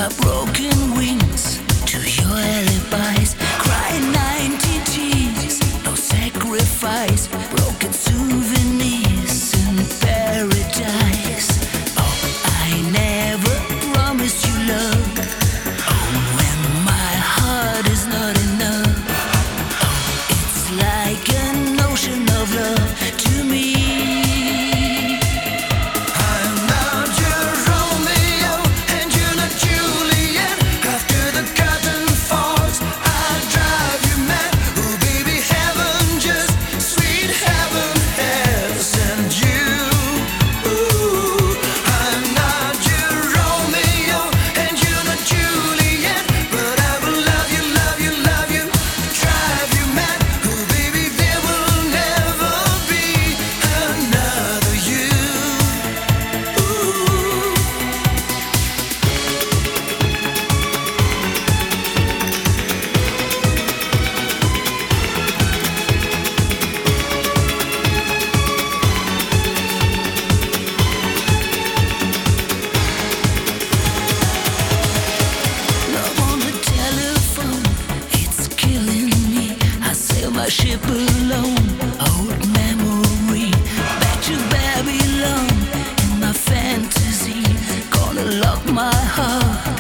our broken wings to your alibis. Crying 90 tears, no sacrifice. Broken souvenirs in paradise. Oh, I never promised you love. Oh, when my heart is not enough. Oh, it's like an ocean of love to me. My ship alone, old memory, back to Babylon in my fantasy. Gonna lock my heart